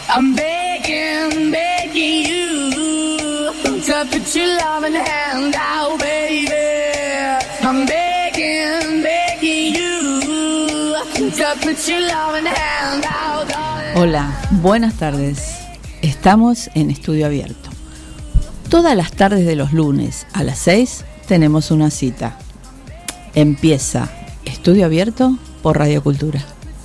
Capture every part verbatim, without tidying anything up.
I'm begging, begging you to put your loving hand out, baby. I'm begging, begging you to put your loving hand out, darling. Hola, buenas tardes. Estamos en Estudio Abierto. Todas las tardes de los lunes a las seis tenemos una cita. Empieza Estudio Abierto por Radio Cultura.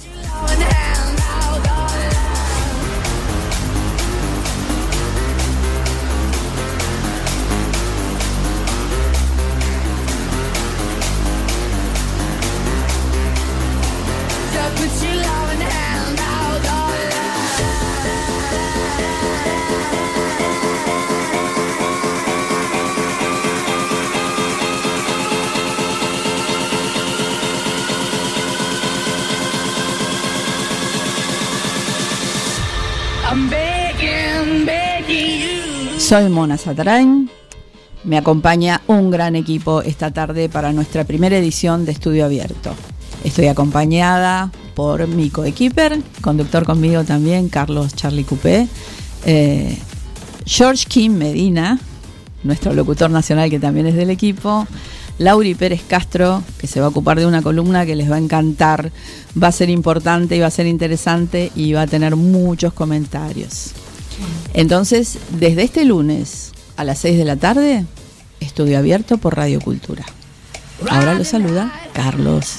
Soy Mona Satarain. Me acompaña un gran equipo esta tarde para nuestra primera edición de Estudio Abierto. Estoy acompañada por mi coequiper, conductor conmigo también, Carlos Charlie Coupé, eh, George Kim Medina, nuestro locutor nacional que también es del equipo, Lauri Pérez Castro, que se va a ocupar de una columna que les va a encantar, va a ser importante y va a ser interesante y va a tener muchos comentarios. Entonces, desde este lunes a las seis de la tarde, Estudio Abierto por Radio Cultura. Ahora los saluda Carlos.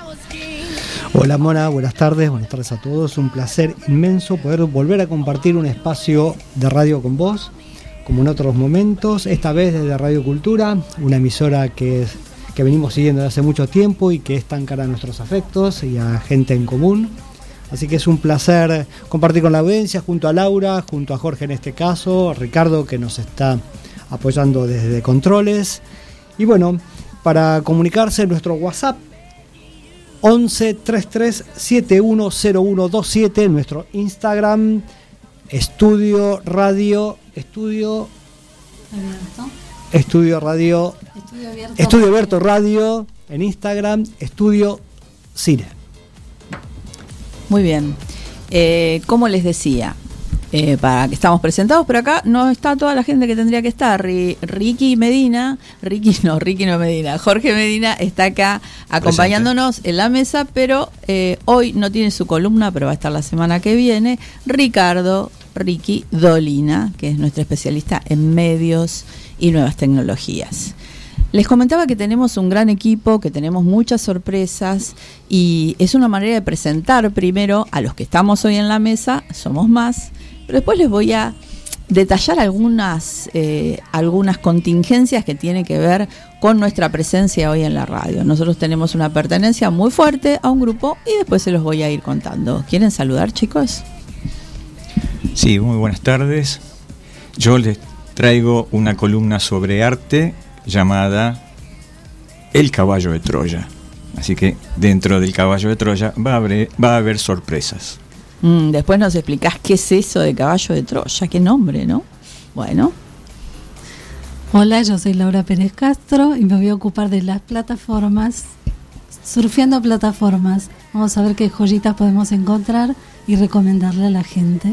Hola Mona, buenas tardes, buenas tardes a todos. Un placer inmenso poder volver a compartir un espacio de radio con vos, como en otros momentos, esta vez desde Radio Cultura, una emisora que, es, que venimos siguiendo desde hace mucho tiempo y que es tan cara a nuestros afectos y a gente en común. Así que es un placer compartir con la audiencia, junto a Laura, junto a Jorge en este caso, Ricardo que nos está apoyando desde Controles. Y bueno, para comunicarse nuestro WhatsApp once treinta y tres setenta y uno cero uno veintisiete, nuestro Instagram Estudio Radio, Estudio Abierto. Estudio Radio, Estudio Abierto, Estudio Abierto Radio, en Instagram Estudio Cine. Muy bien, eh, como les decía, eh, para que estamos presentados, pero acá no está toda la gente que tendría que estar. R- Ricky Medina, Ricky no, Ricky no Medina, Jorge Medina está acá acompañándonos Presente. En la mesa, pero eh, hoy no tiene su columna, pero va a estar la semana que viene. Ricardo, Ricky Dolina, que es nuestro especialista en medios y nuevas tecnologías. Les comentaba que tenemos un gran equipo, que tenemos muchas sorpresas y es una manera de presentar primero a los que estamos hoy en la mesa, somos más, pero después les voy a detallar algunas, eh, algunas contingencias que tienen que ver con nuestra presencia hoy en la radio. Nosotros tenemos una pertenencia muy fuerte a un grupo y después se los voy a ir contando. ¿Quieren saludar, chicos? Sí, muy buenas tardes. Yo les traigo una columna sobre arte llamada El Caballo de Troya. Así que dentro del Caballo de Troya va a haber, va a haber sorpresas. Mm, después nos explicás qué es eso de Caballo de Troya, qué nombre, ¿no? Bueno. Hola, yo soy Laura Pérez Castro y me voy a ocupar de las plataformas, surfeando plataformas. Vamos a ver qué joyitas podemos encontrar y recomendarle a la gente.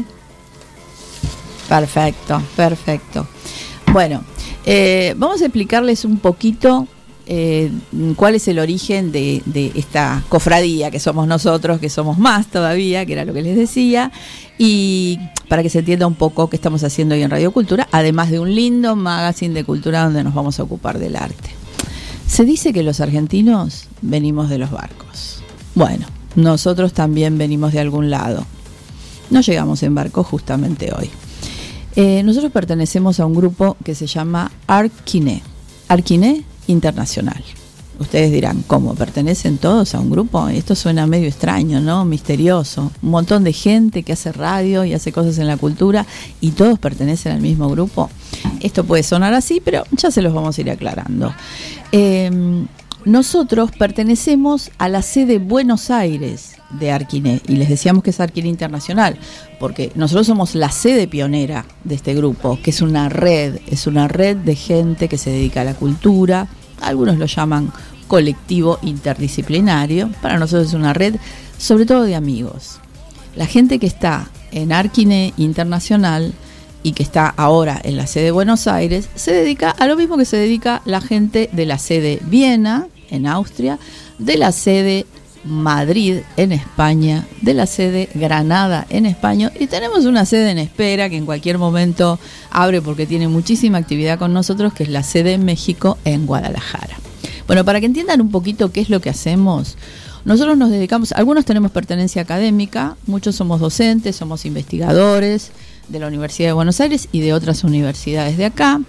Perfecto, perfecto. Bueno, eh, vamos a explicarles un poquito eh, cuál es el origen de, de esta cofradía que somos nosotros, que somos más todavía, que era lo que les decía, y para que se entienda un poco qué estamos haciendo hoy en Radio Cultura, además de un lindo magazine de cultura donde nos vamos a ocupar del arte. Se dice que los argentinos venimos de los barcos. Bueno, nosotros también venimos de algún lado. No llegamos en barco justamente hoy. Eh, nosotros pertenecemos a un grupo que se llama Arquiné, Arquiné Internacional. Ustedes dirán, ¿cómo? ¿Pertenecen todos a un grupo? Esto suena medio extraño, ¿no? Misterioso. Un montón de gente que hace radio y hace cosas en la cultura y todos pertenecen al mismo grupo. Esto puede sonar así, pero ya se los vamos a ir aclarando. Eh, nosotros pertenecemos a la sede Buenos Aires de Arquiné, y les decíamos que es Arquiné Internacional, porque nosotros somos la sede pionera de este grupo, que es una red, es una red de gente que se dedica a la cultura. Algunos lo llaman colectivo interdisciplinario, para nosotros es una red sobre todo de amigos. La gente que está en Arquine Internacional y que está ahora en la sede Buenos Aires, se dedica a lo mismo que se dedica la gente de la sede Viena, en Austria, de la sede Madrid, en España, de la sede Granada, en España, y tenemos una sede en espera que en cualquier momento abre porque tiene muchísima actividad con nosotros, que es la sede en México, en Guadalajara. Bueno, para que entiendan un poquito qué es lo que hacemos, nosotros nos dedicamos, algunos tenemos pertenencia académica, muchos somos docentes, somos investigadores de la Universidad de Buenos Aires y de otras universidades de acá.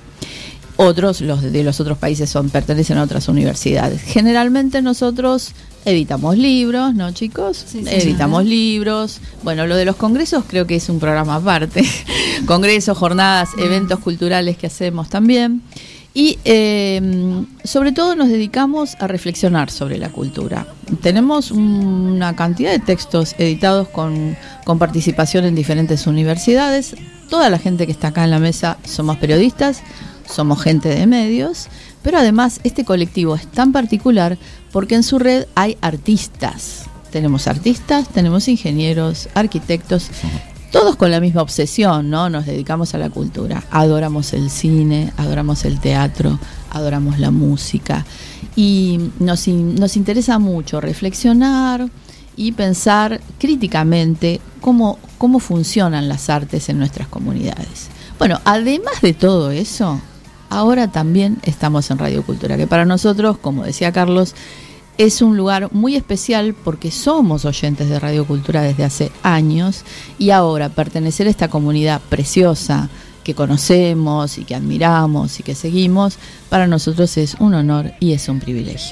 Otros, los de los otros países, son pertenecen a otras universidades. Generalmente nosotros editamos libros, ¿no, chicos? Sí, sí, editamos sí. libros. Bueno, lo de los congresos creo que es un programa aparte. Congresos, jornadas, eventos culturales que hacemos también. Y eh, sobre todo nos dedicamos a reflexionar sobre la cultura. Tenemos una cantidad de textos editados con, con participación en diferentes universidades. Toda la gente que está acá en la mesa somos periodistas, somos gente de medios, pero además este colectivo es tan particular porque en su red hay artistas. Tenemos artistas, tenemos ingenieros, arquitectos, todos con la misma obsesión, ¿no? Nos dedicamos a la cultura. Adoramos el cine, adoramos el teatro, adoramos la música. Y nos, in, nos interesa mucho reflexionar y pensar críticamente cómo, cómo funcionan las artes en nuestras comunidades. Bueno, además de todo eso, ahora también estamos en Radio Cultura, que para nosotros, como decía Carlos, es un lugar muy especial porque somos oyentes de Radio Cultura desde hace años y ahora pertenecer a esta comunidad preciosa que conocemos y que admiramos y que seguimos, para nosotros es un honor y es un privilegio.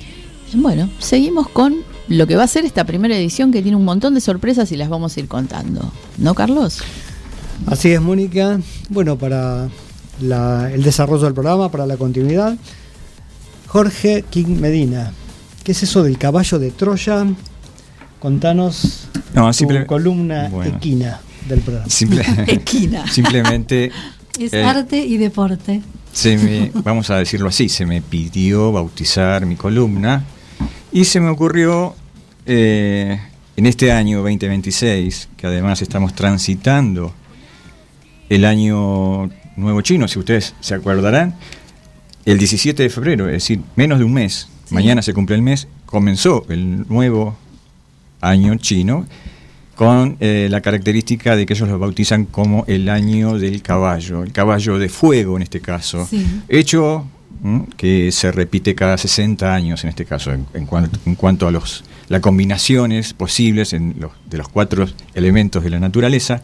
Bueno, seguimos con lo que va a ser esta primera edición, que tiene un montón de sorpresas y las vamos a ir contando. ¿No, Carlos? Así es, Mónica. Bueno, para la, el desarrollo del programa, para la continuidad, Jorge King Medina. ¿Qué es eso del caballo de Troya? Contanos no, tu simple, columna bueno, equina del programa. Simple, equina. Simplemente... Es eh, arte y deporte. Se me, vamos a decirlo así, se me pidió bautizar mi columna y se me ocurrió eh, en este año veinte veintiséis, que además estamos transitando el año nuevo chino, si ustedes se acordarán, el diecisiete de febrero, es decir, menos de un mes. Sí. Mañana se cumple el mes, comenzó el nuevo año chino con eh, la característica de que ellos lo bautizan como el año del caballo, el caballo de fuego en este caso, sí. Hecho ¿m? que se repite cada sesenta años en este caso, en, en, cuanto, en cuanto a los las combinaciones posibles en los, de los cuatro elementos de la naturaleza,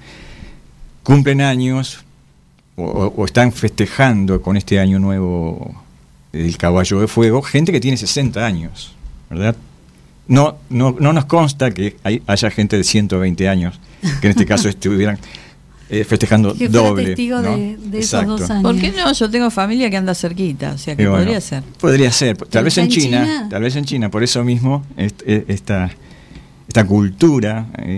cumplen años o, o están festejando con este año nuevo el caballo de fuego, gente que tiene sesenta años, ¿verdad? No, no, no nos consta que hay, haya gente de ciento veinte años que en este caso estuvieran eh, festejando que doble. Testigo ¿no? de, de esos dos años. ¿Por qué no? Yo tengo familia que anda cerquita, o sea que bueno, podría ser. Podría ser, tal vez en China, China, tal vez en China, por eso mismo esta, esta cultura eh,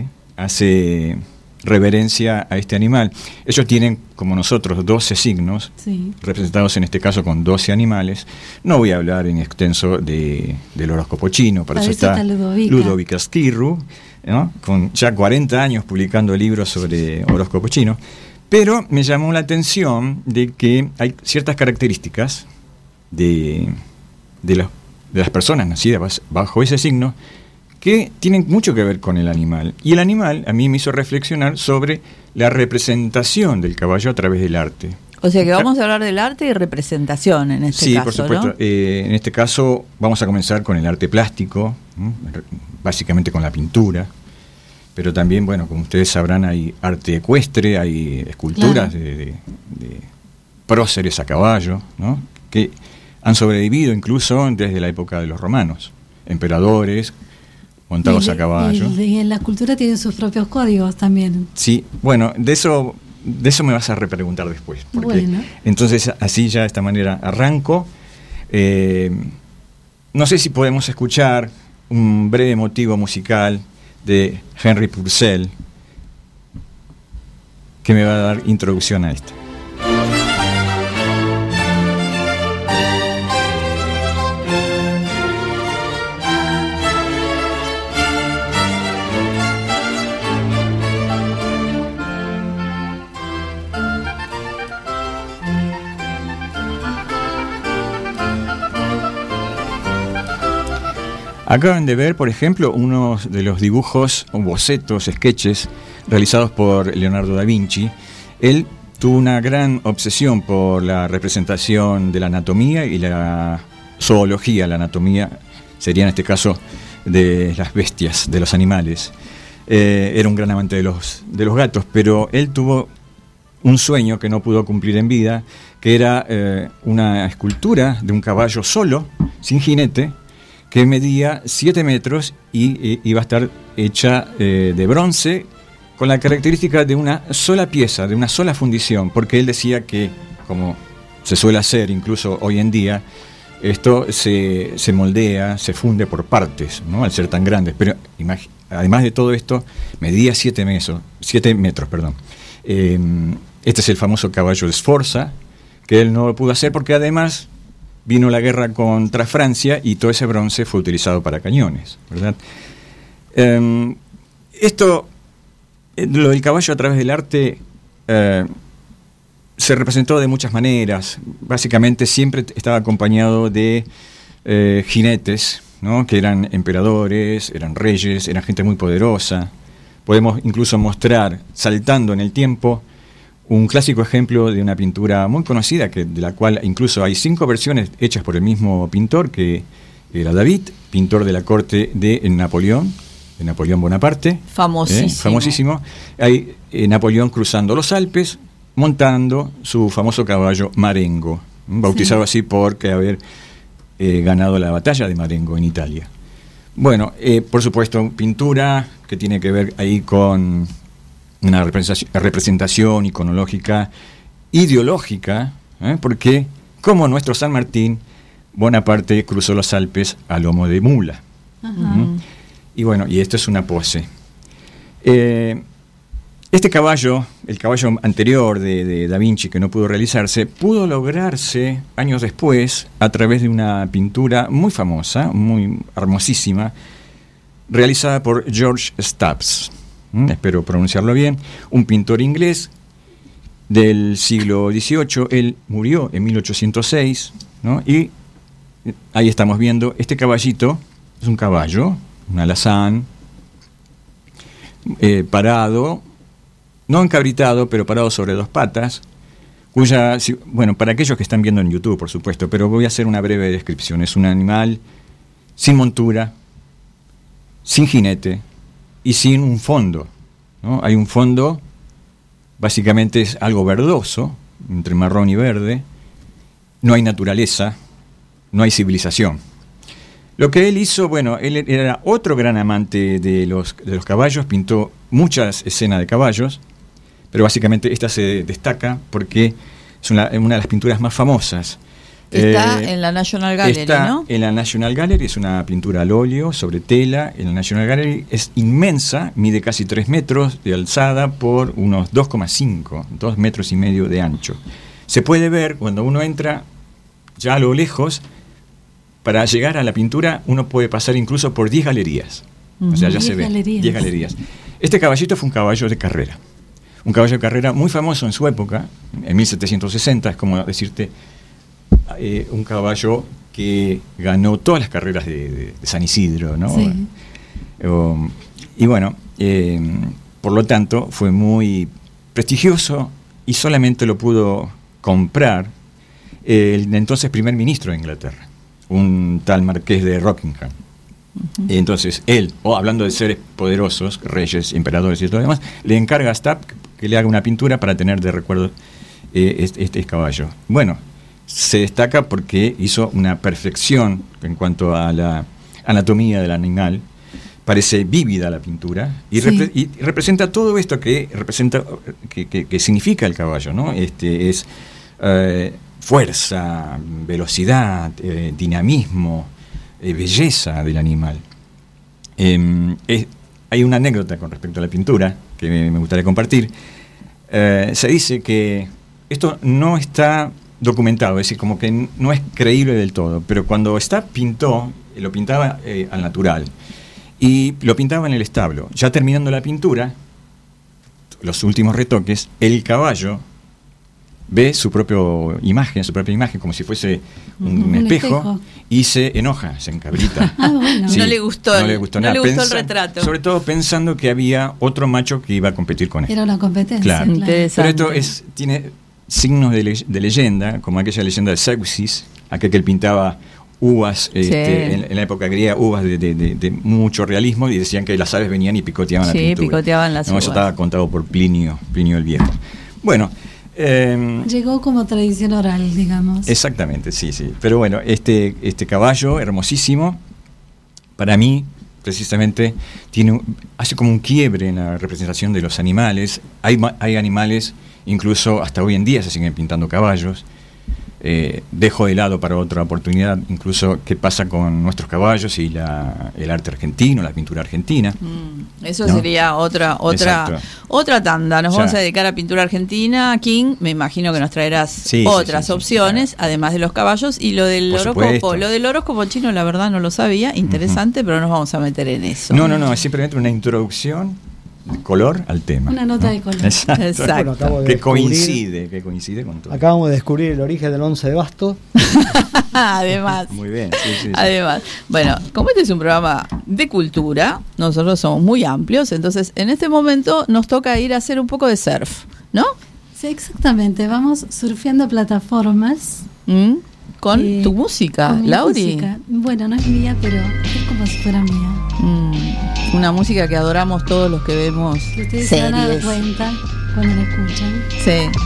hace reverencia a este animal. Ellos tienen, como nosotros, doce signos, sí, representados en este caso con doce animales. No voy a hablar en extenso de, del horóscopo chino, para, para eso está, está Ludovica, Ludovica Skirru, ¿no? Con ya cuarenta años publicando libros sobre horóscopo chino. Pero me llamó la atención de que hay ciertas características de, de, los, de las personas nacidas bajo ese signo que tienen mucho que ver con el animal. Y el animal a mí me hizo reflexionar sobre la representación del caballo a través del arte. O sea que vamos a hablar del arte y representación en este sí, caso, por supuesto. ¿no? Eh, en este caso vamos a comenzar con el arte plástico, ¿m? básicamente con la pintura, pero también, bueno, como ustedes sabrán, hay arte ecuestre, hay esculturas, claro, de, de, de próceres a caballo, ¿no? Que han sobrevivido incluso desde la época de los romanos, emperadores montados y, a caballo. Y, y en la cultura tienen sus propios códigos también. Sí, bueno, de eso de eso me vas a repreguntar después. Porque bueno, entonces así ya de esta manera arranco. Eh, no sé si podemos escuchar un breve motivo musical de Henry Purcell que me va a dar introducción a esto. Acaban de ver, por ejemplo, uno de los dibujos o bocetos, sketches realizados por Leonardo da Vinci. Él tuvo una gran obsesión por la representación de la anatomía y la zoología. La anatomía sería en este caso de las bestias, de los animales. Eh, era un gran amante de los, de los gatos, pero él tuvo un sueño que no pudo cumplir en vida, que era eh, una escultura de un caballo solo, sin jinete, que medía siete metros y eh, iba a estar hecha eh, de bronce, con la característica de una sola pieza, de una sola fundición, porque él decía que, como se suele hacer incluso hoy en día, esto se, se moldea, se funde por partes, ¿no? Al ser tan grandes. Pero imag- además de todo esto, medía siete metros. Perdón. Eh, este es el famoso caballo de Sforza, que él no lo pudo hacer porque además vino la guerra contra Francia y todo ese bronce fue utilizado para cañones, ¿verdad? Eh, esto, lo del caballo a través del arte, eh, se representó de muchas maneras. Básicamente siempre estaba acompañado de eh, jinetes, ¿no? Que eran emperadores, eran reyes, eran gente muy poderosa. Podemos incluso mostrar, saltando en el tiempo, un clásico ejemplo de una pintura muy conocida, que, de la cual incluso hay cinco versiones hechas por el mismo pintor, que era David, pintor de la corte de Napoleón, de Napoleón Bonaparte. Famosísimo. ¿eh? Famosísimo. Hay eh, Napoleón cruzando los Alpes, montando su famoso caballo Marengo, bautizado sí. así porque haber eh, ganado la batalla de Marengo en Italia. Bueno, eh, por supuesto, pintura que tiene que ver ahí con una representación, representación iconológica, ideológica, ¿eh? Porque, como nuestro San Martín, Bonaparte cruzó los Alpes a lomo de mula. ¿Mm? Y bueno, y esto es una pose. Eh, este caballo, el caballo anterior de, de Da Vinci, que no pudo realizarse, pudo lograrse años después a través de una pintura muy famosa, muy hermosísima, realizada por George Stubbs. ¿Mm? Espero pronunciarlo bien. Un pintor inglés del siglo dieciocho. Él murió en mil ochocientos seis, ¿no? Y ahí estamos viendo este caballito. Es un caballo, un alazán, eh, parado, no encabritado, pero parado sobre dos patas, cuya, bueno, para aquellos que están viendo en YouTube, por supuesto, pero voy a hacer una breve descripción. Es un animal sin montura, sin jinete y sin un fondo, ¿no? Hay un fondo, básicamente es algo verdoso, entre marrón y verde. No hay naturaleza, no hay civilización. Lo que él hizo, bueno, él era otro gran amante de los, de los caballos, pintó muchas escenas de caballos, pero básicamente esta se destaca porque es una, una de las pinturas más famosas. Está eh, en la National Gallery, está ¿no? En la National Gallery, es una pintura al óleo sobre tela. En la National Gallery es inmensa, mide casi tres metros de alzada por unos dos coma cinco, dos metros y medio de ancho. Se puede ver cuando uno entra ya a lo lejos. Para llegar a la pintura uno puede pasar incluso por diez galerías. Uh-huh. O sea, ya se ve, diez galerías. Este caballito fue un caballo de carrera. Un caballo de carrera muy famoso en su época, en mil setecientos sesenta, es como decirte, eh, un caballo que ganó todas las carreras de, de, de San Isidro, ¿no? Sí. Um, y bueno, eh, por lo tanto, fue muy prestigioso y solamente lo pudo comprar el entonces primer ministro de Inglaterra, un tal marqués de Rockingham. Uh-huh. Entonces él, o hablando de seres poderosos, reyes, emperadores y todo lo demás, le encarga a Stubb que le haga una pintura para tener de recuerdo eh, este, este caballo. Bueno, se destaca porque hizo una perfección en cuanto a la anatomía del animal. Parece vívida la pintura y, sí. repre- y representa todo esto que representa que, que, que significa el caballo, ¿no? Este es eh, fuerza, velocidad, eh, dinamismo, eh, belleza del animal. Eh, es, hay una anécdota con respecto a la pintura que me, me gustaría compartir. Eh, se dice que esto no está documentado, es decir, como que no es creíble del todo, pero cuando Stubb pintó, lo pintaba eh, al natural y lo pintaba en el establo. Ya terminando la pintura, los últimos retoques, el caballo ve su propia imagen, su propia imagen como si fuese un, Un espejo, espejo. y se enoja, se encabrita. Ah, bueno. No le gustó no el- le gustó, no nada. le gustó el Pensa- retrato. Sobre todo pensando que había otro macho que iba a competir con él. Era una competencia. Claro. Claro. Interesante. Pero esto es, tiene signos de, le- de leyenda, como aquella leyenda de Zeuxis, aquel que él pintaba uvas, este, Sí. en, en la época griega, uvas de, de- de- de mucho realismo, y decían que las aves venían y picoteaban Sí, la pintura. picoteaban las No, uvas. eso estaba contado por Plinio, Plinio el Viejo. Bueno, eh, Llegó como tradición oral, digamos. exactamente, sí, sí. Pero bueno, este, este caballo hermosísimo, para mí, precisamente, tiene, un- hace como un quiebre en la representación de los animales. Hay, ma- hay animales, incluso hasta hoy en día se siguen pintando caballos. Eh, dejo de lado para otra oportunidad, incluso qué pasa con nuestros caballos y la, el arte argentino, la pintura argentina. Mm, Eso ¿No? sería otra otra Exacto. otra tanda. Nos Ya. vamos a dedicar a pintura argentina. King, me imagino que nos traerás Sí, sí, otras sí, sí, opciones, claro. además de los caballos. Y lo del Por horóscopo, supuesto. lo del horóscopo chino, la verdad no lo sabía. Interesante, pero no nos vamos a meter en eso. No, no, no, es simplemente una introducción de color al tema. Una nota ¿no? de color. Exacto. Exacto. Bueno, acabo de Que descubrir- coincide, que coincide con todo. Acabamos de descubrir el origen del once de bastos. Además. Muy bien, sí, sí, sí. Además, bueno, como este es un programa de cultura, nosotros somos muy amplios, entonces en este momento nos toca ir a hacer un poco de surf, ¿no? Sí, exactamente. Vamos surfeando plataformas. ¿Mm? Con eh, tu música, con mi Lauri. música. Bueno, no es mía, pero es como si fuera mía. Mm, una música que adoramos todos los que vemos Que ustedes se van a dar series. cuenta cuando la escuchan. Sí.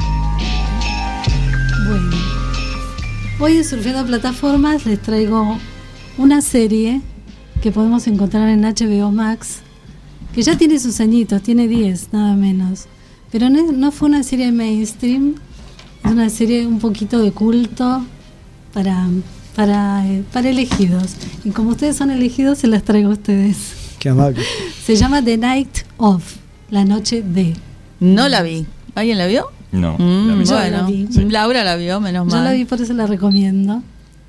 Bueno, hoy en Surfeando Plataformas les traigo una serie que podemos encontrar en H B O Max, que ya tiene sus añitos, tiene diez, nada menos. Pero no, no fue una serie mainstream, es una serie un poquito de culto para, para, eh, para elegidos. Y como ustedes son elegidos, se las traigo a ustedes. Qué amable. Se llama The Night Of, la noche de. No la vi. ¿Alguien la vio? No, Mm, la vi. Yo bueno, la vi. Laura la vio, menos Yo mal. la vi, por eso la recomiendo.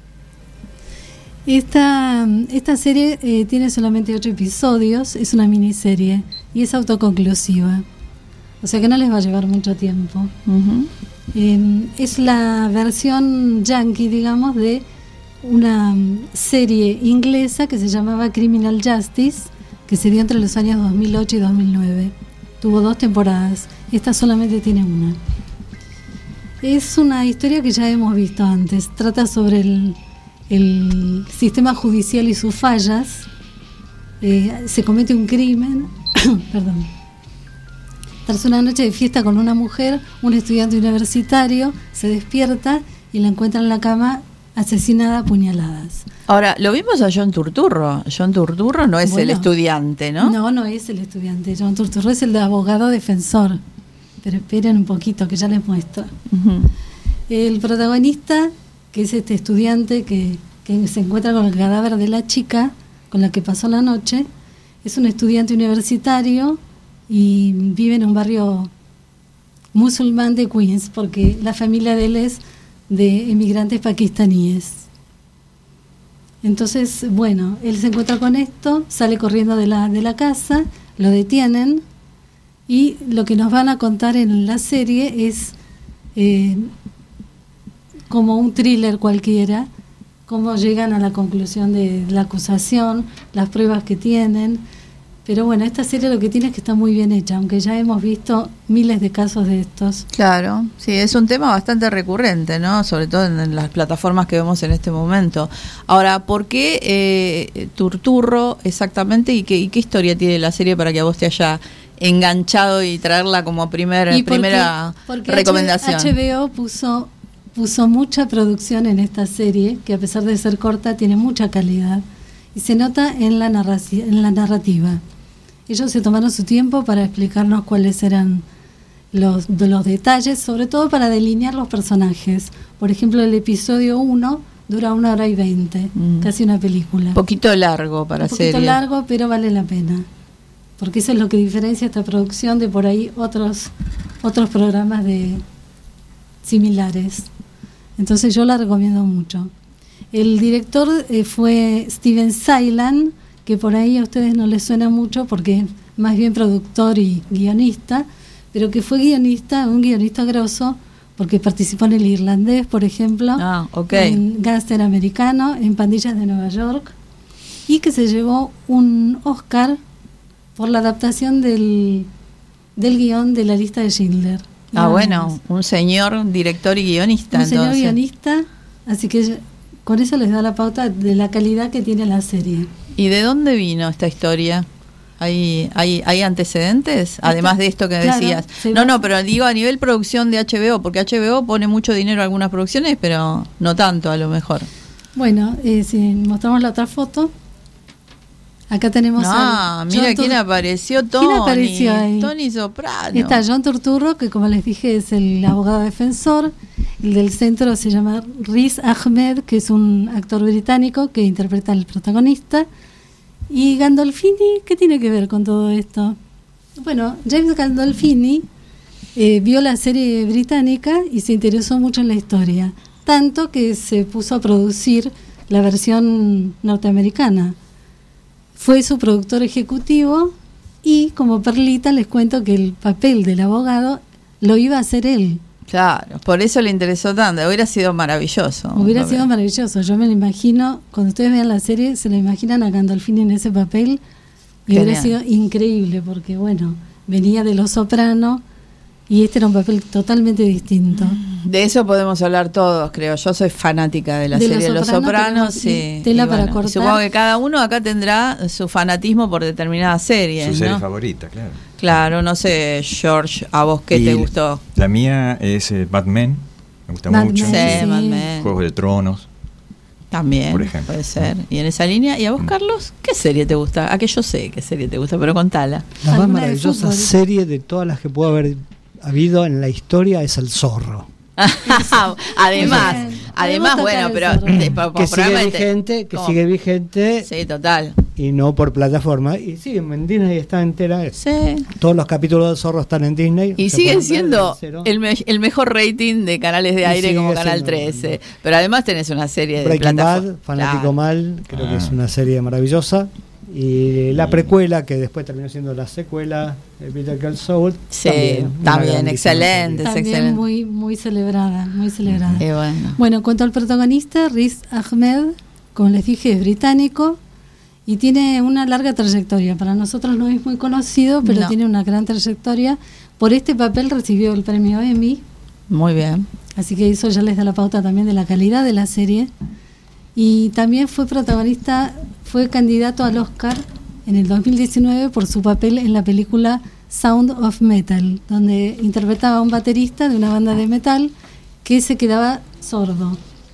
Esta, esta serie eh, tiene solamente ocho episodios, es una miniserie y es autoconclusiva. O sea que no les va a llevar mucho tiempo. Ujú. Eh, es la versión yankee, digamos, de una mm, serie inglesa que se llamaba Criminal Justice, que se dio entre los años dos mil ocho y dos mil nueve. Tuvo dos temporadas, esta solamente tiene una. Es una historia que ya hemos visto antes. Trata sobre el, el sistema judicial y sus fallas. Eh, se comete un crimen, perdón. Tras una noche de fiesta con una mujer, un estudiante universitario se despierta y la encuentra en la cama asesinada a puñaladas. Ahora, lo vimos a John Turturro. John Turturro no es el Bueno, estudiante, ¿no? No, no es el estudiante. John Turturro es el de abogado defensor. Pero esperen un poquito, que ya les muestro. Ujú. El protagonista, que es este estudiante que, que se encuentra con el cadáver de la chica con la que pasó la noche, es un estudiante universitario y vive en un barrio musulmán de Queens, porque la familia de él es de emigrantes pakistaníes. Entonces, bueno, él se encuentra con esto, sale corriendo de la, de la casa, lo detienen y lo que nos van a contar en la serie es eh, como un thriller cualquiera, cómo llegan a la conclusión de la acusación, las pruebas que tienen. Pero bueno, esta serie lo que tiene es que está muy bien hecha, aunque ya hemos visto miles de casos de estos. Claro, sí, es un tema bastante recurrente, ¿no? Sobre todo en, en las plataformas que vemos en este momento. Ahora, ¿por qué eh, Turturro exactamente y qué, y qué historia tiene la serie para que a vos te haya enganchado y traerla como primer, Y porque- primera porque recomendación? H B O puso, puso mucha producción en esta serie, que a pesar de ser corta tiene mucha calidad, y se nota en la, narraci- en la narrativa. Ellos se tomaron su tiempo para explicarnos cuáles eran los, de los detalles, sobre todo para delinear los personajes. Por ejemplo, el episodio uno dura una hora y veinte, Mm. casi una película. Un poquito largo para Un poquito serie. largo, pero vale la pena. Porque eso es lo que diferencia esta producción de por ahí otros, otros programas de similares. Entonces yo la recomiendo mucho. El director eh, fue Steven Sailan, que por ahí a ustedes no les suena mucho porque es más bien productor y guionista, pero que fue guionista, un guionista grosso, porque participó en El Irlandés, por ejemplo, Ah, ok. en Gángster Americano, en Pandillas de Nueva York, y que se llevó un Oscar por la adaptación del, del guión de La Lista de Schindler. Ah, Nada bueno, más. un señor director y guionista. Un señor entonces. guionista, así que con eso les da la pauta de la calidad que tiene la serie. ¿Y de dónde vino esta historia? ¿Hay, hay, hay antecedentes? Además de esto que Claro, decías. se No, va- no, pero digo a nivel producción de H B O, porque H B O pone mucho dinero a algunas producciones, pero no tanto a lo mejor. Bueno, eh, si mostramos la otra foto, acá tenemos Ah, a mira John quién Tur- apareció, Tony. ¿Quién apareció ahí? Tony Soprano. Está John Turturro, que como les dije es el abogado defensor. El del centro se llama Riz Ahmed, que es un actor británico que interpreta al protagonista. Y Gandolfini, ¿qué tiene que ver con todo esto? Bueno, James Gandolfini eh, vio la serie británica y se interesó mucho en la historia, tanto que se puso a producir la versión norteamericana. Fue su productor ejecutivo y como perlita les cuento que el papel del abogado lo iba a hacer él. Claro, por eso le interesó tanto. Hubiera sido maravilloso. Hubiera A ver. sido maravilloso. Yo me lo imagino, cuando ustedes vean la serie, se lo imaginan a Gandolfini en ese papel y hubiera Genial. sido increíble porque, bueno, venía de Los Soprano y este era un papel totalmente distinto. De eso podemos hablar todos, creo. Yo soy fanática de la De serie Los de Los Soprano Sopranos. tenemos Sí, tela y para cortar. Supongo que cada uno acá tendrá su fanatismo por determinada serie. Su serie ¿no? favorita, claro. Claro, no sé, George, ¿a vos qué Y te gustó? La mía es eh, Batman, me gusta Batman, mucho. Sí, sí. Mad Men. Juegos de Tronos. También, por ejemplo. puede ser. Y en esa línea, ¿y a vos, Carlos? ¿Qué serie te gusta? A que yo sé qué serie te gusta, pero contala. La más Alguna de maravillosa fútbol. serie de todas las que pudo haber habido en la historia es El Zorro. además, Muy bien. además, Podemos bueno, tocar pero el zorro. te- po- po- Que sigue probablemente- vigente, que ¿Cómo? sigue vigente Sí, total. y no por plataforma. Y sí, en Disney está entera. Sí. Todos los capítulos del Zorro están en Disney. Y Se siguen pueden ver siendo desde cero. el, me- el mejor rating de canales de Y aire sigue como Canal siendo, trece. ¿no? Pero además tenés una serie de Breaking plataformas. Bad, Fanático Claro. Mal, creo que Ah. es una serie maravillosa. Y la precuela, que después terminó siendo la secuela, de Better Call Saul. Sí, una también, grandísima excelente. serie. Es También excelente. muy muy celebrada, muy celebrada. Y bueno. Bueno, en cuanto al protagonista, Riz Ahmed, como les dije, es británico y tiene una larga trayectoria. Para nosotros no es muy conocido, pero No. tiene una gran trayectoria. Por este papel recibió el premio Emmy, Muy bien. así que eso ya les da la pauta también de la calidad de la serie. Y también fue protagonista, fue candidato al Oscar en el dos mil diecinueve por su papel en la película Sound of Metal, donde interpretaba a un baterista de una banda de metal que se quedaba sordo.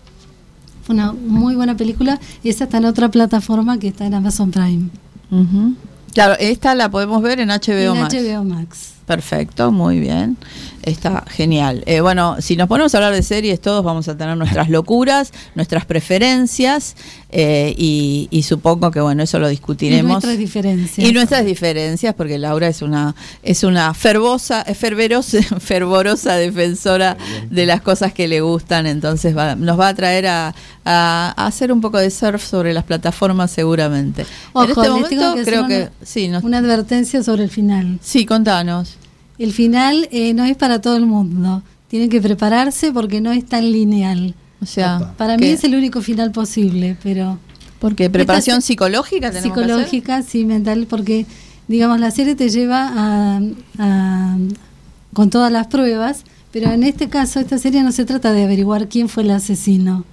Fue una muy buena película y esa está en otra plataforma que está en Amazon Prime. Ujú. Claro, esta la podemos ver en H B O en Max. H B O Max. Perfecto, muy bien. Está genial. Eh, bueno, si nos ponemos a hablar de series, todos vamos a tener nuestras locuras, nuestras preferencias, eh, y, y supongo que bueno, eso lo Y discutiremos. nuestras diferencias. Y nuestras diferencias, porque Laura es una es una fervosa, fervorosa, fervorosa defensora de las cosas que le gustan, entonces va- nos va a traer a, a- a hacer un poco de surf sobre las plataformas seguramente. Ojo, en este les momento tengo que hacer creo una, que sí, nos- una advertencia sobre el final. sí, contanos. El final eh, no es para todo el mundo. Tienen que prepararse porque no es tan lineal. O sea, Opa. Para ¿qué? mí es el único final posible, pero Porque preparación Esta- psicológica tenemos que hacer. psicológica, sí, mental, porque digamos la serie te lleva a, a- con todas las pruebas, pero en este caso esta serie no se trata de averiguar quién fue el asesino.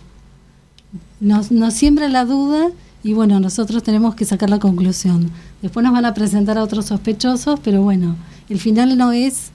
Nos, nos siembra la duda y bueno, nosotros tenemos que sacar la conclusión. Después nos van a presentar a otros sospechosos, pero bueno, el final no es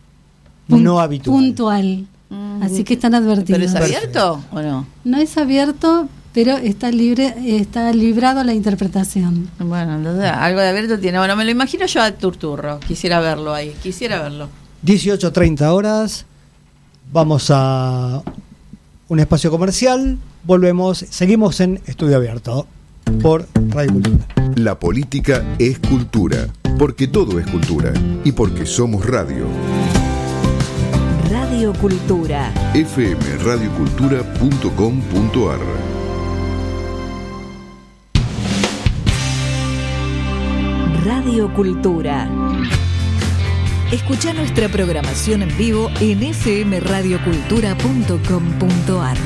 No habitual. puntual. Mm. Así que están advertidos. ¿Pero es abierto o no? No es abierto, pero está libre, está librado a la interpretación. Bueno, entonces algo de abierto tiene. Bueno, me lo imagino yo a Turturro. Quisiera verlo ahí, quisiera verlo. dieciocho treinta horas. Vamos a un espacio comercial. Volvemos. Seguimos en Estudio Abierto por Radio Cultura. La política es cultura, porque todo es cultura y porque somos radio. Radio Cultura. f m radio cultura punto com punto a r. Radio Cultura. Escucha nuestra programación en vivo en f m radio cultura punto com punto a r.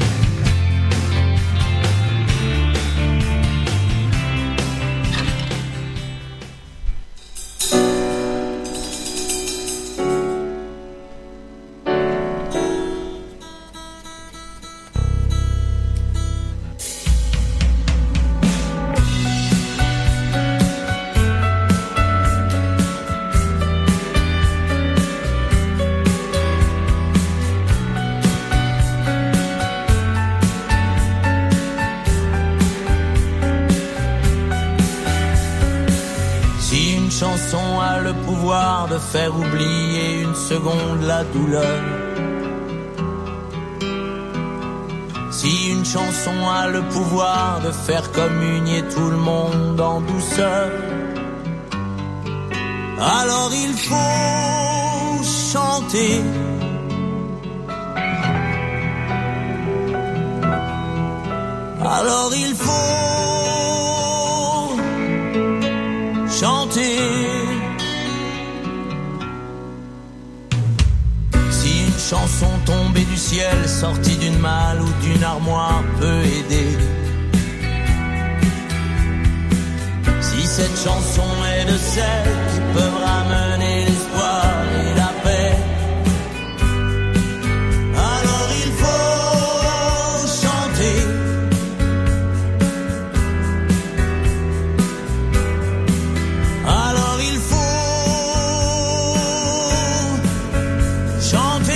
De faire oublier une seconde la douleur. Si une chanson a le pouvoir de faire communier tout le monde en douceur, alors il faut chanter. Alors il faut chanter. Chanson tombée du ciel, sortie d'une malle ou d'une armoire peut aider. Si cette chanson est de celles qui peuvent ramener l'espoir et la paix, alors il faut chanter. Alors il faut chanter.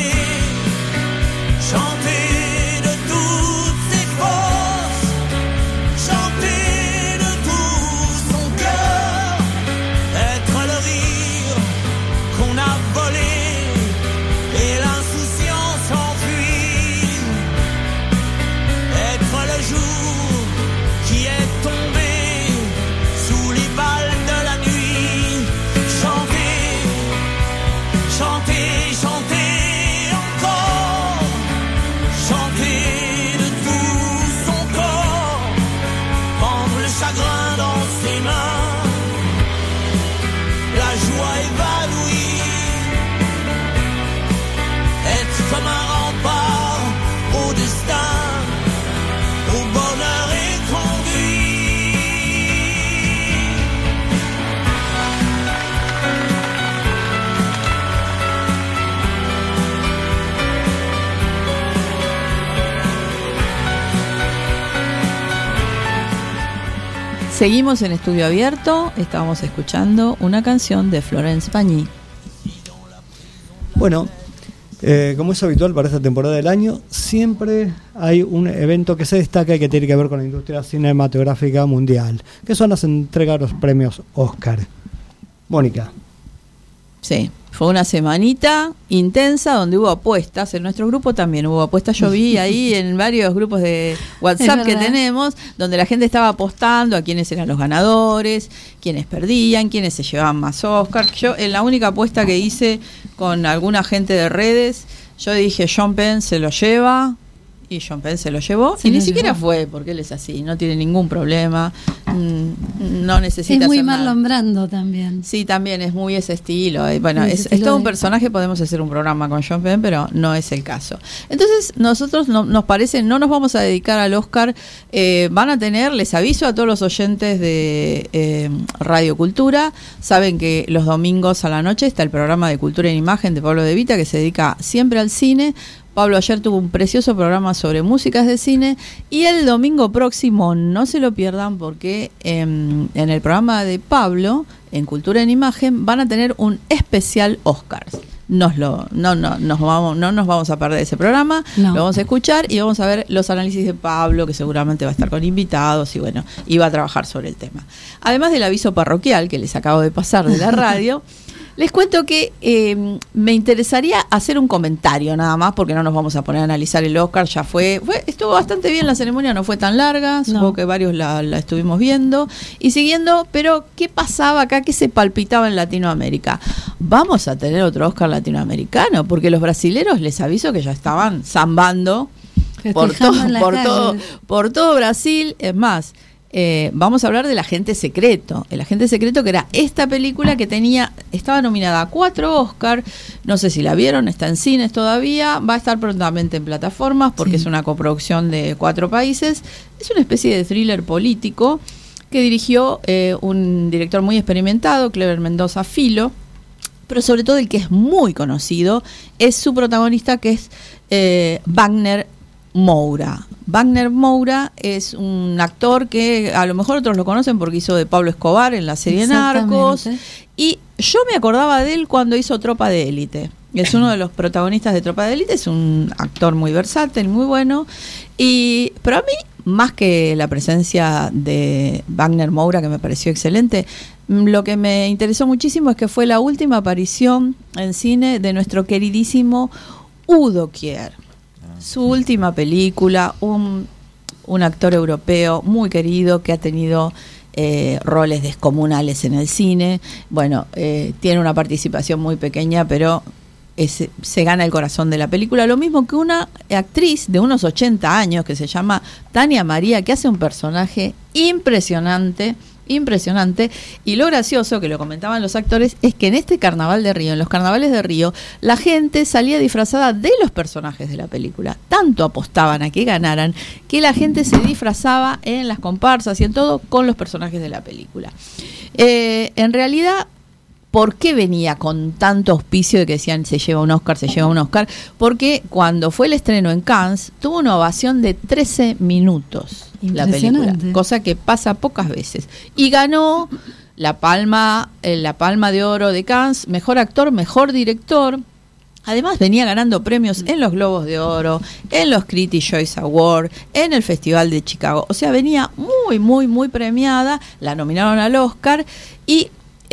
Seguimos en Estudio Abierto, estábamos escuchando una canción de Florence Pagny. Bueno, eh, como es habitual para esta temporada del año, siempre hay un evento que se destaca y que tiene que ver con la industria cinematográfica mundial, que son las entregas de los premios Oscar. Mónica. Sí, fue una semanita intensa donde hubo apuestas. En nuestro grupo también hubo apuestas. Yo vi ahí en varios grupos de WhatsApp que tenemos, donde la gente estaba apostando a quiénes eran los ganadores, quiénes perdían, quiénes se llevaban más Oscar. Yo, en la única apuesta que hice con alguna gente de redes, yo dije Sean Penn se lo lleva. Y Sean Penn se lo llevó se y lo ni llevó. Siquiera fue, porque él es así, no tiene ningún problema, no necesita es muy hacer Marlon nada. Brando también. Sí, también es muy ese estilo. Bueno, es, estilo es todo un de... personaje, podemos hacer un programa con Sean Penn, pero no es el caso. Entonces, nosotros no, nos parece, no nos vamos a dedicar al Oscar, eh, van a tener, les aviso a todos los oyentes de eh, Radio Cultura, saben que los domingos a la noche está el programa de Cultura en Imagen de Pablo De Vita, que se dedica siempre al cine. Pablo ayer tuvo un precioso programa sobre músicas de cine y el domingo próximo no se lo pierdan porque eh, en el programa de Pablo, en Cultura en Imagen, van a tener un especial Oscars. Nos lo, no, no, nos vamos, no nos vamos a perder ese programa, no. Lo vamos a escuchar y vamos a ver los análisis de Pablo, que seguramente va a estar con invitados y bueno, y va a trabajar sobre el tema. Además del aviso parroquial que les acabo de pasar de la radio, les cuento que eh, me interesaría hacer un comentario nada más, porque no nos vamos a poner a analizar el Oscar, ya fue, fue estuvo bastante bien la ceremonia, no fue tan larga, supongo no. que varios la, la estuvimos viendo y siguiendo, pero ¿qué pasaba acá? ¿Qué se palpitaba en Latinoamérica? ¿Vamos a tener otro Oscar latinoamericano? Porque los brasileros, les aviso que ya estaban zambando por, to- por, todo, por todo Brasil, es más... eh, vamos a hablar del Agente Secreto. El Agente Secreto, que era esta película que tenía, estaba nominada a cuatro Oscar, no sé si la vieron, está en cines todavía, va a estar prontamente en plataformas porque sí. Es una coproducción de cuatro países. Es una especie de thriller político que dirigió eh, un director muy experimentado, Clever Mendoza Filo, pero sobre todo el que es muy conocido es su protagonista, que es eh, Wagner Moura. Wagner Moura es un actor que a lo mejor otros lo conocen porque hizo de Pablo Escobar en la serie Narcos, y yo me acordaba de él cuando hizo Tropa de Élite. Es uno de los protagonistas de Tropa de Élite, es un actor muy versátil, muy bueno, y pero a mí, más que la presencia de Wagner Moura, que me pareció excelente, lo que me interesó muchísimo es que fue la última aparición en cine de nuestro queridísimo Udo Kier. Su última película, un, un actor europeo muy querido que ha tenido eh, roles descomunales en el cine. Bueno, eh, tiene una participación muy pequeña, pero es, se gana el corazón de la película. Lo mismo que una actriz de unos ochenta años que se llama Tania María, que hace un personaje impresionante. Impresionante, y lo gracioso que lo comentaban los actores es que en este carnaval de Río, en los carnavales de Río, la gente salía disfrazada de los personajes de la película. Tanto apostaban a que ganaran que la gente se disfrazaba en las comparsas y en todo con los personajes de la película. Eh, en realidad, ¿por qué venía con tanto auspicio de que decían se lleva un Oscar, se lleva un Oscar? Porque cuando fue el estreno en Cannes tuvo una ovación de trece minutos la película, cosa que pasa pocas veces, y ganó la palma eh, la palma de oro de Cannes, mejor actor, mejor director. Además venía ganando premios en los Globos de Oro, en los Critics' Choice Awards, en el Festival de Chicago. O sea, venía muy, muy, muy premiada. La nominaron al Oscar y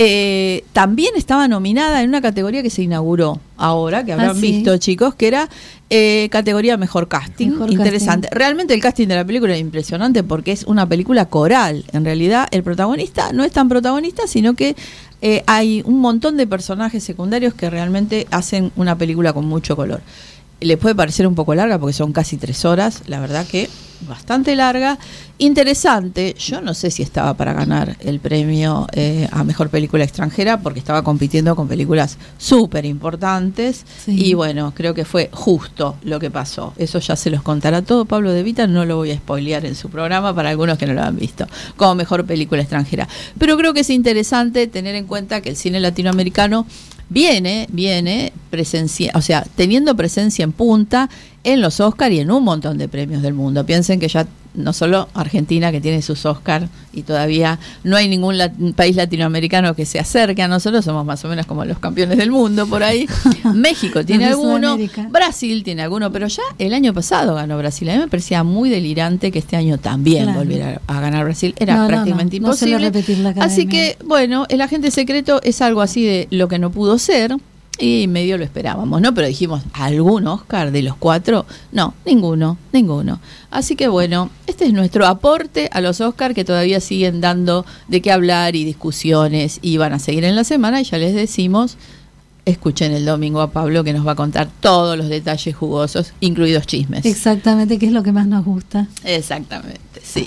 Eh, también estaba nominada en una categoría que se inauguró ahora, que habrán ah, sí. visto, chicos, que era eh, categoría Mejor Casting. Mejor Interesante. Casting. Realmente el casting de la película es impresionante porque es una película coral. En realidad el protagonista no es tan protagonista, sino que eh, hay un montón de personajes secundarios que realmente hacen una película con mucho color. Les puede parecer un poco larga porque son casi tres horas, la verdad que bastante larga, interesante. Yo no sé si estaba para ganar el premio eh, a Mejor Película Extranjera porque estaba compitiendo con películas súper importantes, sí. Y bueno, creo que fue justo lo que pasó. Eso ya se los contará todo Pablo De Vita, no lo voy a spoilear en su programa para algunos que no lo han visto, como Mejor Película Extranjera. Pero creo que es interesante tener en cuenta que el cine latinoamericano viene, viene presencia, o sea, teniendo presencia en punta en los Oscar y en un montón de premios del mundo. Piensen que ya no solo Argentina, que tiene sus Oscar, y todavía no hay ningún lat- país latinoamericano que se acerque a nosotros, somos más o menos como los campeones del mundo por ahí. México tiene alguno, Brasil tiene alguno, pero ya el año pasado ganó Brasil. A mí me parecía muy delirante que este año también claro. volviera a ganar Brasil, era no, prácticamente no, no. imposible. No repetir la así que, bueno, El Agente Secreto es algo así de lo que no pudo ser. Y medio lo esperábamos, ¿no? Pero dijimos, ¿algún Oscar de los cuatro? No, ninguno, ninguno. Así que bueno, este es nuestro aporte a los Oscar, que todavía siguen dando de qué hablar y discusiones, y van a seguir en la semana, y ya les decimos, escuchen el domingo a Pablo, que nos va a contar todos los detalles jugosos, incluidos chismes. Exactamente, que es lo que más nos gusta. Exactamente, sí.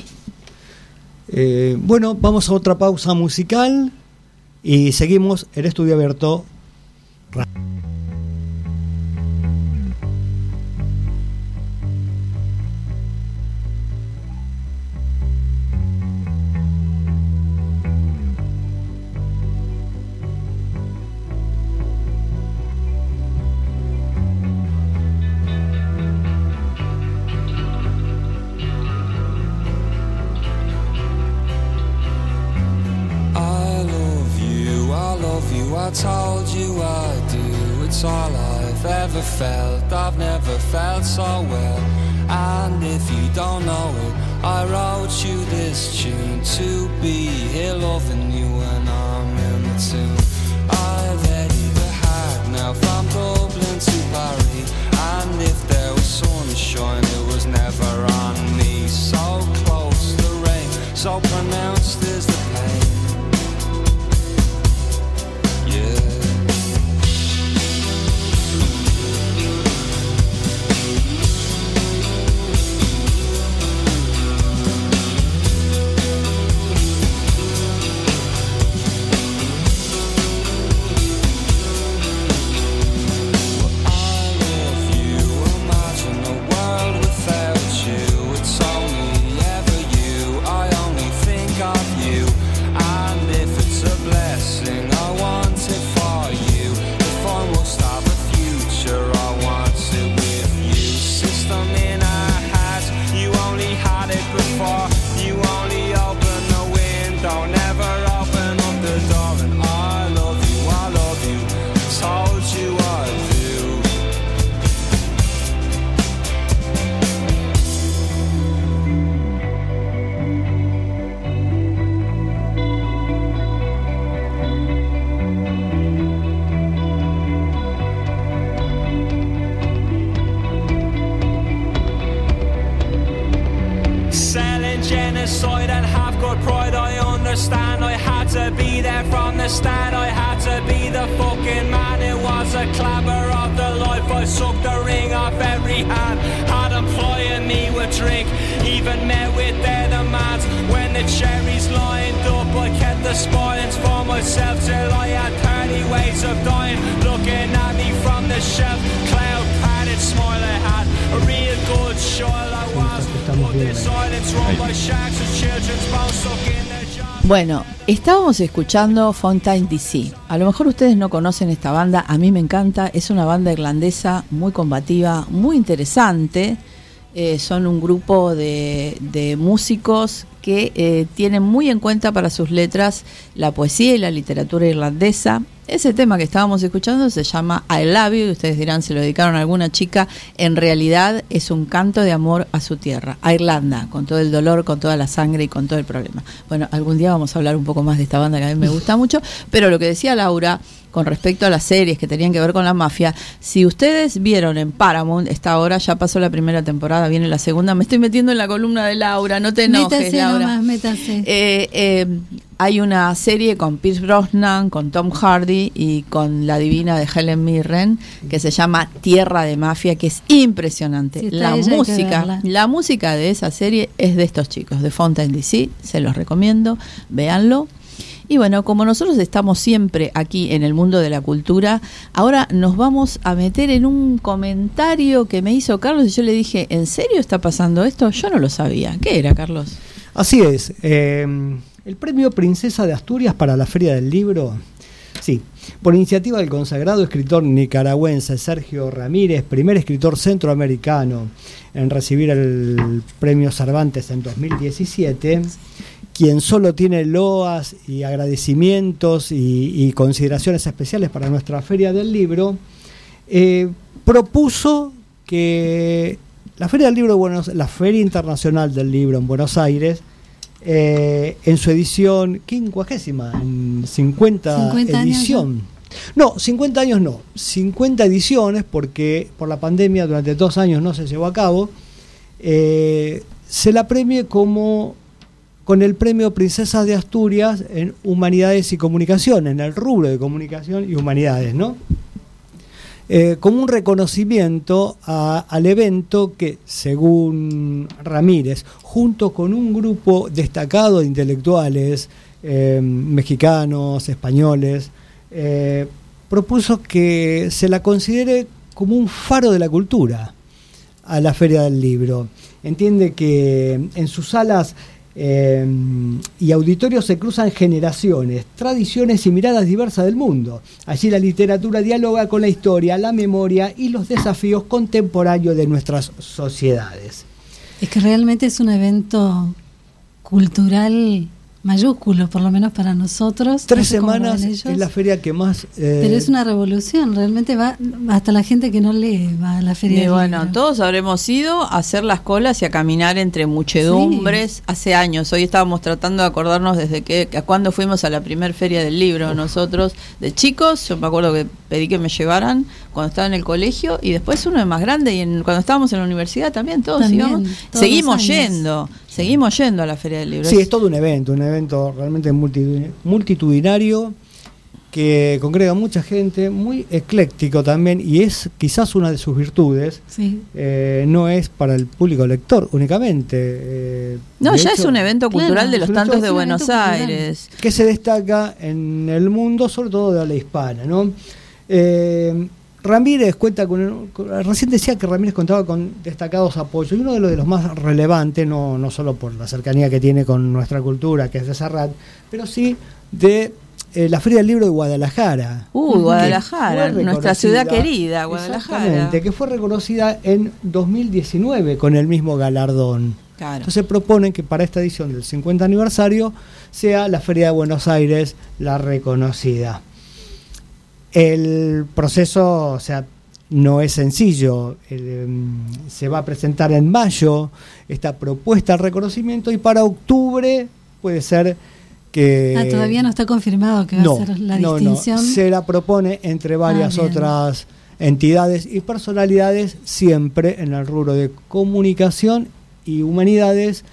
Eh, bueno, vamos a otra pausa musical y seguimos el estudio abierto. I told you I do, it's all I've ever felt. I've never felt so well. And if you don't know it, I wrote you this tune to be here loving you when I'm in the tune. I've had the hike now from Dublin to Paris, and if there was sunshine it was never on me. So close the rain, so pronounced is the pain. side and have got pride. I understand I had to be there from the start. I had to be the fucking man. It was a clapper of the life. I sucked the ring off every hand. Had them plying me with drink. Even met with their demands. When the cherries lined up, I kept the spoilings for myself till I had thirty ways of dying. Looking at me from the shelf, cloud padded smile I had. A real good child I was. But the silence run by sharks and children's bones stuck in their jaws. Bueno, estábamos escuchando Fountain D C. A lo mejor ustedes no conocen esta banda, a mí me encanta. Es una banda irlandesa muy combativa, muy interesante. Eh, son un grupo de, de músicos que eh, tienen muy en cuenta para sus letras la poesía y la literatura irlandesa. Ese tema que estábamos escuchando se llama I Love You, y ustedes dirán, se lo dedicaron a alguna chica. En realidad es un canto de amor a su tierra, a Irlanda, con todo el dolor, con toda la sangre y con todo el problema. Bueno, algún día vamos a hablar un poco más de esta banda que a mí me gusta mucho, pero lo que decía Laura con respecto a las series que tenían que ver con la mafia, si ustedes vieron en Paramount, esta hora ya pasó la primera temporada, viene la segunda, me estoy metiendo en la columna de Laura, no te enojes, métase Laura. Nomás, métase. Eh, eh, hay una serie con Pierce Brosnan, con Tom Hardy y con la divina de Helen Mirren que se llama Tierra de Mafia, que es impresionante. Sí, la ella, música, la música de esa serie es de estos chicos, de Fountain D C, se los recomiendo, véanlo. Y bueno, como nosotros estamos siempre aquí en el mundo de la cultura, ahora nos vamos a meter en un comentario que me hizo Carlos y yo le dije, ¿en serio está pasando esto? Yo no lo sabía. ¿Qué era, Carlos? Así es. Eh, el premio Princesa de Asturias para la Feria del Libro, sí, por iniciativa del consagrado escritor nicaragüense Sergio Ramírez, primer escritor centroamericano en recibir el premio Cervantes en dos mil diecisiete, quien solo tiene loas y agradecimientos y, y consideraciones especiales para nuestra Feria del Libro, eh, propuso que la Feria del Libro de Buenos, la Feria Internacional del Libro en Buenos Aires, eh, en su edición quincuagésima, en cincuenta edición. No, cincuenta años no, cincuenta ediciones, porque por la pandemia durante dos años no se llevó a cabo, eh, se la premie como con el premio Princesa de Asturias en Humanidades y Comunicación, en el rubro de Comunicación y Humanidades, ¿no? Eh, como un reconocimiento a, al evento que, según Ramírez, junto con un grupo destacado de intelectuales eh, mexicanos, españoles, eh, propuso que se la considere como un faro de la cultura a la Feria del Libro. Entiende que en sus salas Eh, y auditorios se cruzan generaciones, tradiciones y miradas diversas del mundo. Allí la literatura dialoga con la historia, la memoria y los desafíos contemporáneos de nuestras sociedades. Es que realmente es un evento cultural mayúsculo, por lo menos para nosotros. Tres no sé semanas es la feria que más... Eh, Pero es una revolución, realmente va, hasta la gente que no lee va a la feria. Y bueno, libro. Todos habremos ido a hacer las colas y a caminar entre muchedumbres sí. Hace años. Hoy estábamos tratando de acordarnos desde que, a cuándo fuimos a la primer feria del libro. Uf. Nosotros, de chicos, yo me acuerdo que pedí que me llevaran cuando estaba en el colegio, y después uno de más grande, y en, cuando estábamos en la universidad también, todos también, íbamos, todos seguimos yendo. Seguimos yendo a la Feria del Libro. Sí, es todo un evento, un evento realmente multitudinario que congrega mucha gente, muy ecléctico también, y es quizás una de sus virtudes. Sí. Eh, no es para el público lector únicamente. Eh, no, ya hecho, es un evento cultural claro, de los tantos de Buenos Aires. Que se destaca en el mundo, sobre todo de habla hispana, ¿no? Eh, Ramírez cuenta con, con, recién decía que Ramírez contaba con destacados apoyos, y uno de los, de los más relevantes, no, no solo por la cercanía que tiene con nuestra cultura, que es de Serrat, pero sí de eh, la Feria del Libro de Guadalajara. Uh, Guadalajara, nuestra ciudad querida, Guadalajara. Exactamente, que fue reconocida en dos mil diecinueve con el mismo galardón. Claro. Entonces proponen que para esta edición del cincuenta aniversario sea la Feria de Buenos Aires la reconocida. El proceso, o sea, no es sencillo. El, um, se va a presentar en mayo esta propuesta de reconocimiento, y para octubre puede ser que... Ah, todavía no está confirmado que va no, a ser la no, distinción. No, se la propone entre varias ah, otras entidades y personalidades, siempre en el rubro de comunicación y humanidades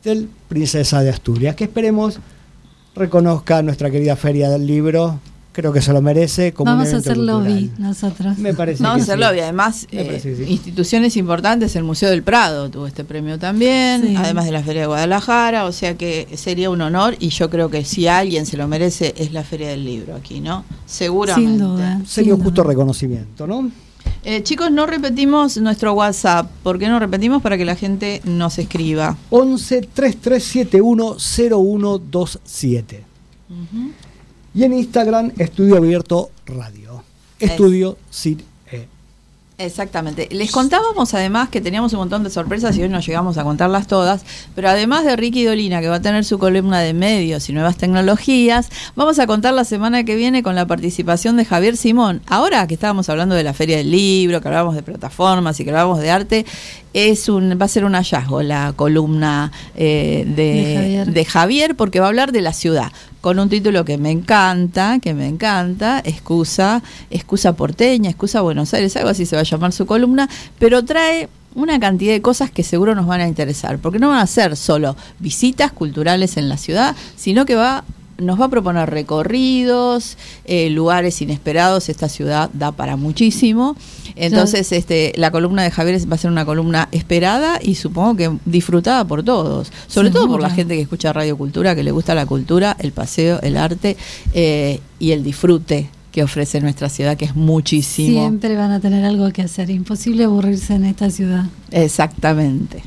del Princesa de Asturias, que esperemos reconozca nuestra querida Feria del Libro. Creo que se lo merece. Como Vamos un a evento hacer cultural. lobby nosotros. Me parece Vamos a que hacer sí. lobby. Además, Me eh, parece que sí. instituciones importantes, el Museo del Prado tuvo este premio también, Sí. además de la Feria de Guadalajara, o sea que sería un honor, y yo creo que si alguien se lo merece es la Feria del Libro aquí, ¿no? Seguramente. Sin duda. Sería un sin justo duda. reconocimiento, ¿no? Eh, chicos, no repetimos nuestro WhatsApp. ¿Por qué no repetimos? Para que la gente nos escriba. once, treinta y tres setenta y uno, cero uno veintisiete. Ujú. Y en Instagram, Estudio Abierto Radio. Estudio C I E. Exactamente. Les contábamos además que teníamos un montón de sorpresas y hoy no llegamos a contarlas todas, pero además de Ricky Dolina, que va a tener su columna de medios y nuevas tecnologías, vamos a contar la semana que viene con la participación de Javier Simón. Ahora que estábamos hablando de la Feria del Libro, que hablábamos de plataformas y que hablábamos de arte, es un va a ser un hallazgo la columna eh, de, De Javier. de Javier, porque va a hablar de la ciudad, con un título que me encanta, que me encanta, excusa, excusa porteña, excusa Buenos Aires, algo así se va a llamar su columna, pero trae una cantidad de cosas que seguro nos van a interesar, porque no van a ser solo visitas culturales en la ciudad, sino que va nos va a proponer recorridos, eh, lugares inesperados. Esta ciudad da para muchísimo. Entonces, claro. este, la columna de Javier va a ser una columna esperada y supongo que disfrutada por todos. Sobre Seguro. todo por la gente que escucha Radio Cultura, que le gusta la cultura, el paseo, el arte eh, y el disfrute que ofrece nuestra ciudad, que es muchísimo. Siempre van a tener algo que hacer. Imposible aburrirse en esta ciudad. Exactamente.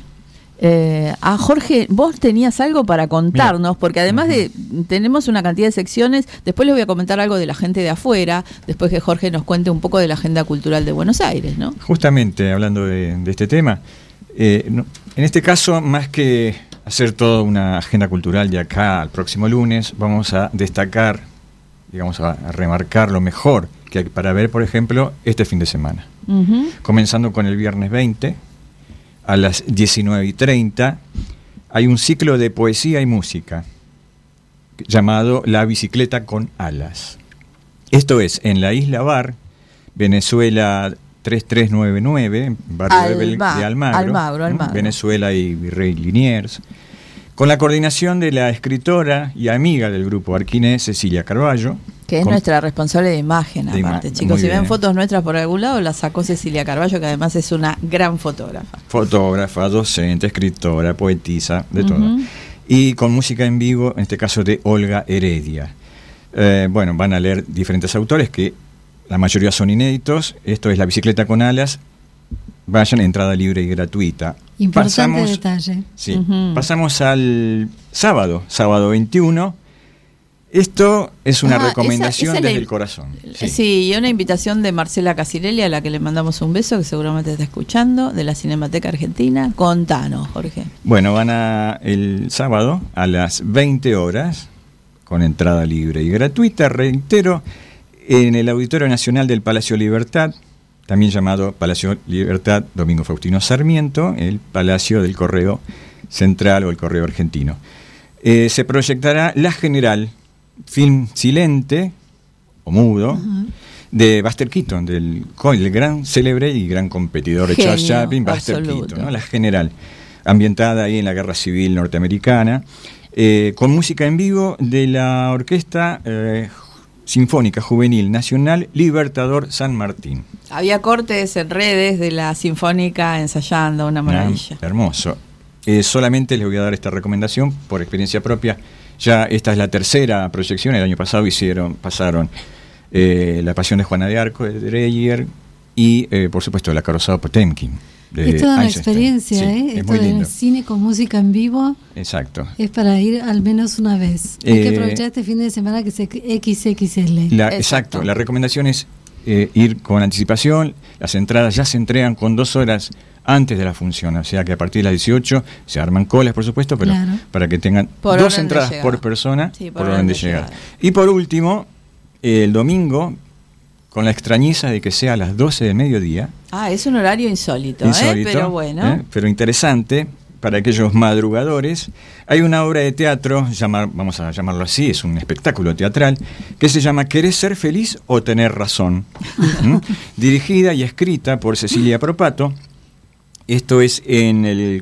Eh, ah, Jorge, vos tenías algo para contarnos, Mira. porque además uh-huh. de tenemos una cantidad de secciones, después les voy a comentar algo de la gente de afuera, después que Jorge nos cuente un poco de la agenda cultural de Buenos Aires, ¿no? Justamente hablando de, de este tema, eh, no, en este caso, más que hacer toda una agenda cultural de acá al próximo lunes, vamos a destacar, digamos, a, a remarcar lo mejor que hay para ver, por ejemplo, este fin de semana. Uh-huh. Comenzando con el viernes veinte, a las diecinueve y treinta, hay un ciclo de poesía y música llamado La Bicicleta con Alas. Esto es en la Isla Bar, Venezuela tres tres nueve nueve, barrio Alba, de Almagro, Almagro, Almagro. Venezuela y Virrey Liniers, con la coordinación de la escritora y amiga del grupo Arquinés, Cecilia Carballo. Que es con, nuestra responsable de imagen, de aparte, ima- chicos. Si bien. ven fotos nuestras por algún lado, las sacó Cecilia Carballo, que además es una gran fotógrafa. Fotógrafa, docente, escritora, poetisa, de uh-huh. todo. Y con música en vivo, en este caso de Olga Heredia. Eh, bueno, van a leer diferentes autores que la mayoría son inéditos. Esto es La Bicicleta con Alas. Vayan, entrada libre y gratuita. Importante pasamos, detalle. Sí, uh-huh. pasamos al sábado, sábado veintiuno. Esto es una ah, recomendación esa, esa desde la, el corazón. Sí. sí, y una invitación de Marcela Casirelli, a la que le mandamos un beso, que seguramente está escuchando, de la Cinemateca Argentina. Contanos, Jorge. Bueno, van a el sábado a las veinte horas, con entrada libre y gratuita, reitero, en el Auditorio Nacional del Palacio Libertad, también llamado Palacio Libertad Domingo Faustino Sarmiento, el Palacio del Correo Central o el Correo Argentino. Eh, se proyectará La General, film silente o mudo uh-huh. de Buster Keaton, del, del gran célebre y gran competidor de Charles Chaplin, Buster absoluto. Keaton, ¿no? La General, ambientada ahí en la Guerra Civil Norteamericana, eh, con música en vivo de la Orquesta eh, Sinfónica Juvenil Nacional Libertador San Martín. Había cortes en redes de la Sinfónica ensayando, una maravilla. Ah, hermoso. Eh, solamente les voy a dar esta recomendación por experiencia propia. Ya esta es la tercera proyección. El año pasado hicieron, pasaron eh, La Pasión de Juana de Arco de Dreyer y, eh, por supuesto, La Carrozada Potemkin. De es toda una Eisenstein. experiencia, sí, ¿eh? Es Esto muy lindo. del cine con música en vivo. Exacto. Es para ir al menos una vez. Eh, Hay que aprovechar este fin de semana que es equis equis ele. La, exacto. exacto. La recomendación es eh, ir con anticipación. Las entradas ya se entregan con dos horas antes de la función, o sea que a partir de las dieciocho se arman colas, por supuesto, pero claro. para que tengan por dos entradas por persona, sí, por, por orden de llegar. llegar. Y por último, el domingo, con la extrañeza de que sea a las doce del mediodía. Ah, es un horario insólito, insólito ¿eh? Pero bueno. ¿eh? Pero interesante para aquellos madrugadores. Hay una obra de teatro, llamar, vamos a llamarlo así, es un espectáculo teatral, que se llama ¿Querés ser feliz o tener razón? ¿Mm? Dirigida y escrita por Cecilia Propato. Esto es en el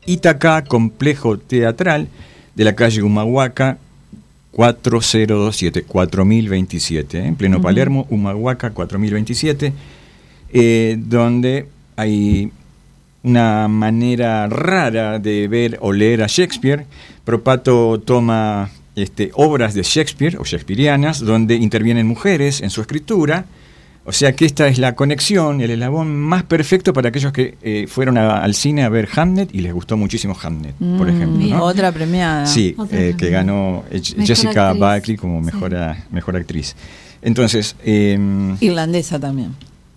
Ítaca Complejo Teatral de la calle Humahuaca cuatro cero dos siete, cuatro mil veintisiete, ¿eh? En pleno uh-huh. Palermo, Humahuaca cuatro mil veintisiete, eh, donde hay una manera rara de ver o leer a Shakespeare. Propato toma este, obras de Shakespeare o shakespearianas donde intervienen mujeres en su escritura. O sea que esta es la conexión, el eslabón más perfecto para aquellos que eh, fueron a, al cine a ver Hamlet y les gustó muchísimo Hamlet, mm, por ejemplo, ¿no? Otra premiada. Sí, Otra eh, que ganó eh, Jessica Buckley como mejor, sí. a, mejor actriz. Entonces... Eh, irlandesa también.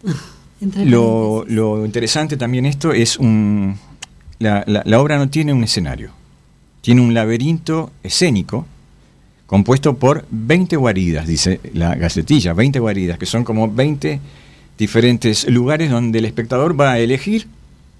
lo, lo interesante también esto es un... La, la, la obra no tiene un escenario, tiene un laberinto escénico compuesto por veinte guaridas, dice la gacetilla, veinte guaridas, que son como veinte diferentes lugares donde el espectador va a elegir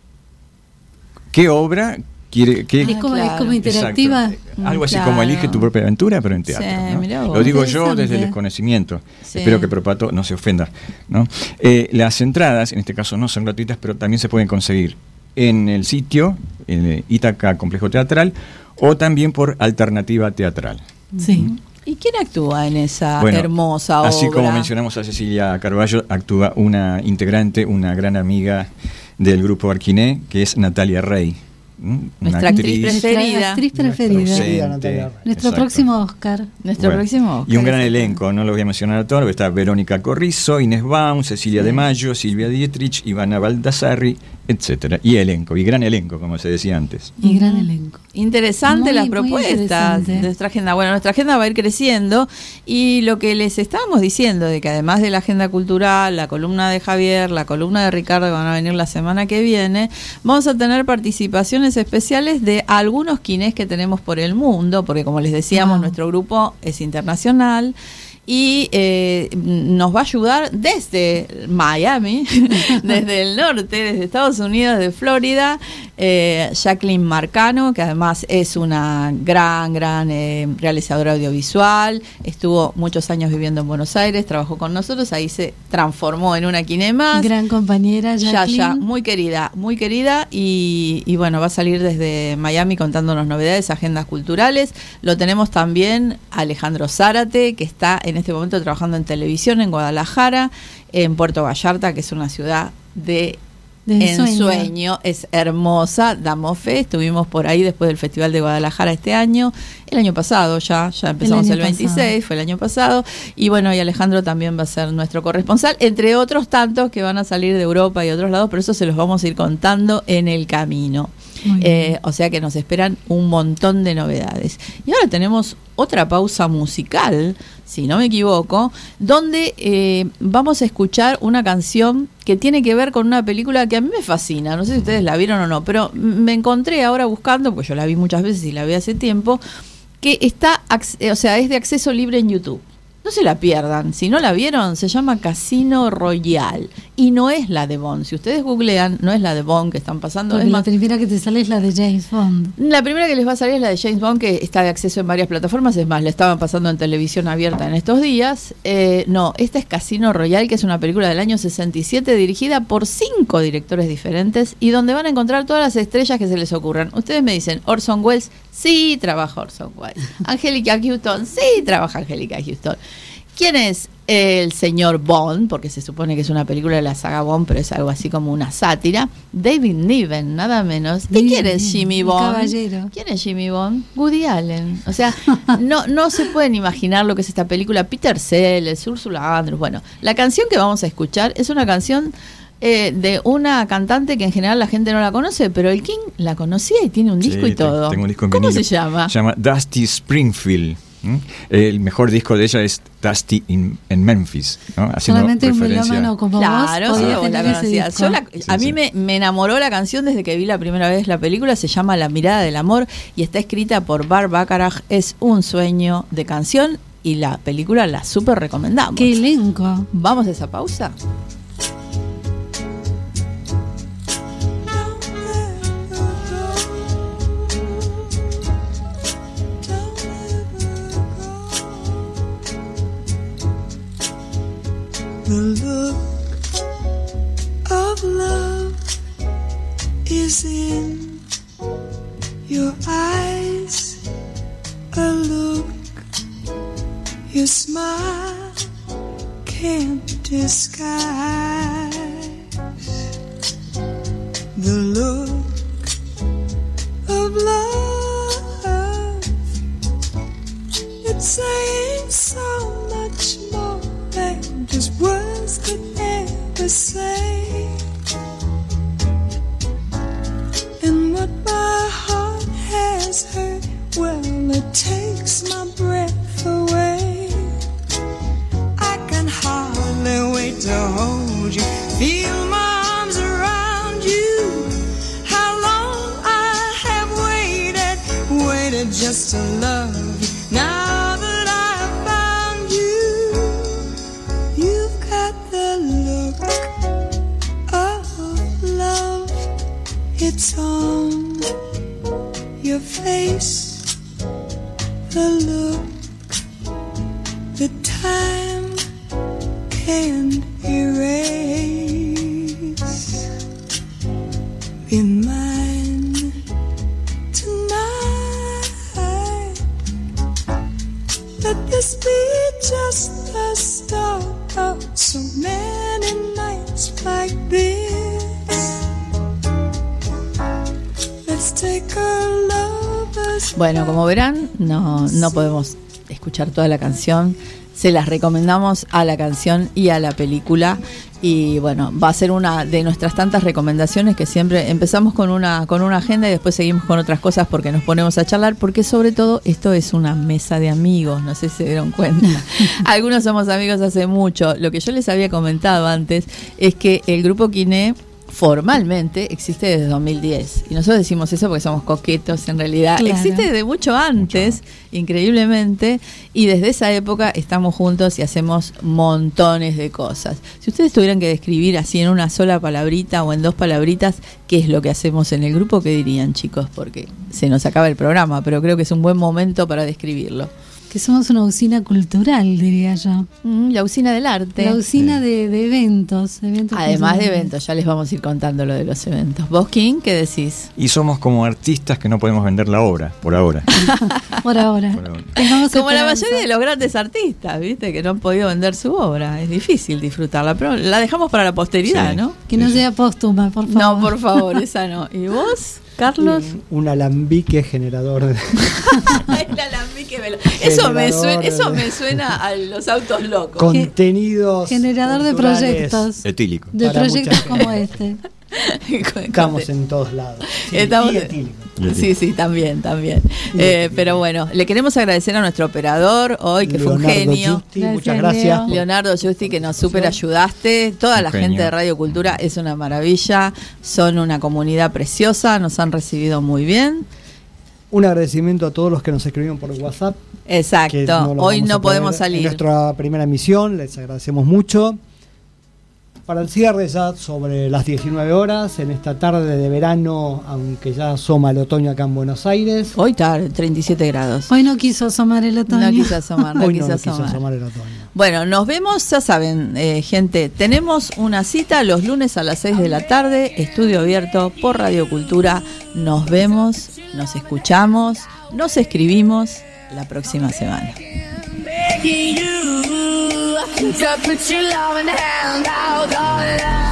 qué obra quiere. Qué, es, como, claro. es como interactiva. Exacto. Algo así claro. como elige tu propia aventura, pero en teatro. Sí, ¿no? Lo digo yo desde el desconocimiento. Sí. Espero que Propato no se ofenda, ¿no? Eh, las entradas, en este caso no son gratuitas, pero también se pueden conseguir en el sitio, en Ítaca Complejo Teatral, o también por Alternativa Teatral. Sí. ¿Y quién actúa en esa bueno, hermosa obra? Así como mencionamos a Cecilia Carballo, actúa una integrante, una gran amiga del grupo Arquiné, que es Natalia Rey. Nuestra actriz, actriz preferida. Actriz preferida. Nuestro Exacto. próximo Oscar. Nuestro bueno, próximo Oscar. Y un gran elenco, no lo voy a mencionar a todos, está Verónica Corrizo, Inés Baum, Cecilia sí. de Mayo, Silvia Dietrich, Ivana Baldassarri, etcétera. Y elenco, y gran elenco, como se decía antes. Y gran elenco. Interesante muy, las propuestas de nuestra agenda. Bueno, nuestra agenda va a ir creciendo y lo que les estábamos diciendo de que además de la agenda cultural, la columna de Javier, la columna de Ricardo que van a venir la semana que viene, vamos a tener participaciones especiales de algunos quinés que tenemos por el mundo, porque como les decíamos, oh. nuestro grupo es internacional. Y eh, nos va a ayudar desde Miami, desde el norte, desde Estados Unidos, de Florida, eh, Jacqueline Marcano, que además es una gran, gran eh, realizadora audiovisual, estuvo muchos años viviendo en Buenos Aires, trabajó con nosotros, ahí se transformó en una quine más. Gran compañera, Jacqueline. Ya, ya, muy querida, muy querida, y, y bueno, va a salir desde Miami contándonos novedades, agendas culturales. Lo tenemos también Alejandro Zárate, que está en en este momento trabajando en televisión en Guadalajara, en Puerto Vallarta, que es una ciudad de, de ensueño. ensueño, es hermosa, damos fe, estuvimos por ahí después del Festival de Guadalajara este año, el año pasado ya, ya empezamos el, el veintiséis, pasado. Fue el año pasado, y bueno, y Alejandro también va a ser nuestro corresponsal, entre otros tantos que van a salir de Europa y otros lados, pero eso se los vamos a ir contando en el camino. Eh, o sea que nos esperan un montón de novedades. Y ahora tenemos otra pausa musical, si no me equivoco, donde eh, vamos a escuchar una canción que tiene que ver con una película que a mí me fascina. No sé si ustedes la vieron o no, pero me encontré ahora buscando, porque yo la vi muchas veces y la vi hace tiempo, que está, o sea, es de acceso libre en YouTube. No se la pierdan, si no la vieron, se llama Casino Royale y no es la de Bond. Si ustedes googlean, no es la de Bond que están pasando. Porque es la más, primera que te sale es la de James Bond. La primera que les va a salir es la de James Bond, que está de acceso en varias plataformas, es más, la estaban pasando en televisión abierta en estos días. Eh, no, esta es Casino Royale, que es una película del año sesenta y siete dirigida por cinco directores diferentes y donde van a encontrar todas las estrellas que se les ocurran. Ustedes me dicen, Orson Welles, sí, trabaja Orson Welles. Angélica Houston, sí, trabaja Angélica Houston. ¿Quién es el señor Bond? Porque se supone que es una película de la saga Bond, pero es algo así como una sátira. David Niven, nada menos. ¿Y quién es Jimmy Bond? Caballero. ¿Quién es Jimmy Bond? Woody Allen. O sea, no, no se pueden imaginar lo que es esta película. Peter Sellers, Ursula Andrews. Bueno, la canción que vamos a escuchar es una canción eh, de una cantante que en general la gente no la conoce, pero el King la conocía y tiene un disco sí, y todo. Tengo un disco en ¿Cómo vinilo. se llama? Se llama Dusty Springfield. ¿Mm? El mejor disco de ella es Dusty in, en Memphis, ¿no? Haciendo solamente referencia. Un melómano como claro, vos sí, podía vos la conocías. Yo la, sí, a mí sí. me, me enamoró la canción desde que vi la primera vez la película. Se llama La mirada del amor y está escrita por Burt Bacharach. Es un sueño de canción y la película la súper recomendamos. ¡Qué elenco! ¿Vamos a esa pausa? The look of love is in Your eyes, a look, your smile can't disguise the look of love. It's saying so much more than just words could ever say. And what my heart has heard, well, it takes my breath away. I can hardly wait to hold you, feel my arms around you. How long I have waited, waited just to love you. Now that I've found you, you've got the look of love. It's on your face, the look that time can't erase. Be mine tonight. Let this be just the start of so many nights like this. Let's take a lover's. Bueno, como verán, no, no podemos escuchar toda la canción. Se las recomendamos a la canción y a la película. Y bueno, va a ser una de nuestras tantas recomendaciones que siempre empezamos con una con una agenda y después seguimos con otras cosas porque nos ponemos a charlar, porque sobre todo esto es una mesa de amigos, no sé si se dieron cuenta. Algunos somos amigos hace mucho. Lo que yo les había comentado antes es que el grupo Quiné formalmente existe desde dos mil diez y nosotros decimos eso porque somos coquetos, en realidad claro. Existe desde mucho antes, increíblemente, y desde esa época estamos juntos y hacemos montones de cosas. Si ustedes tuvieran que describir así en una sola palabrita o en dos palabritas qué es lo que hacemos en el grupo, ¿qué dirían, chicos? Porque se nos acaba el programa, pero creo que es un buen momento para describirlo. Que somos una usina cultural, diría yo. Mm, la usina del arte. La usina de, de eventos, eventos. Además de eventos, ya les vamos a ir contando lo de los eventos. ¿Vos, King, qué decís? Y somos como artistas que no podemos vender la obra, por ahora. por ahora. Por ahora. Como la mayoría de los grandes artistas, ¿viste? Que no han podido vender su obra. Es difícil disfrutarla, pero la dejamos para la posteridad, sí, ¿no? Que no sea póstuma, por favor. No, por favor, esa no. ¿Y vos, Carlos? Un, un alambique generador de... El alambique velo. Eso me suena, eso me suena a los autos locos. Contenidos generador de proyectos etílicos. De Para proyectos como este. Estamos en todos lados. Sí, Estamos y etílico. Sí, sí, también, también. Eh, pero bueno, le queremos agradecer a nuestro operador hoy, que Leonardo fue un genio. Justi, gracias, muchas gracias. Leo. Leonardo Justi, que nos súper ayudaste. Toda un la genio. Gente de Radio Cultura es una maravilla. Son una comunidad preciosa, nos han recibido muy bien. Un agradecimiento a todos los que nos escribieron por WhatsApp. Exacto, no hoy no podemos salir. En nuestra primera emisión, les agradecemos mucho. Para el cierre ya sobre las diecinueve horas, en esta tarde de verano, aunque ya asoma el otoño acá en Buenos Aires. Hoy está treinta y siete grados. Hoy no quiso asomar el otoño. No quiso asomar, no, Hoy quiso, no asomar. quiso asomar el otoño. Bueno, nos vemos, ya saben, eh, gente, tenemos una cita los lunes a las seis de la tarde, estudio abierto por Radio Cultura. Nos vemos, nos escuchamos, nos escribimos la próxima semana. To put your love in hand out all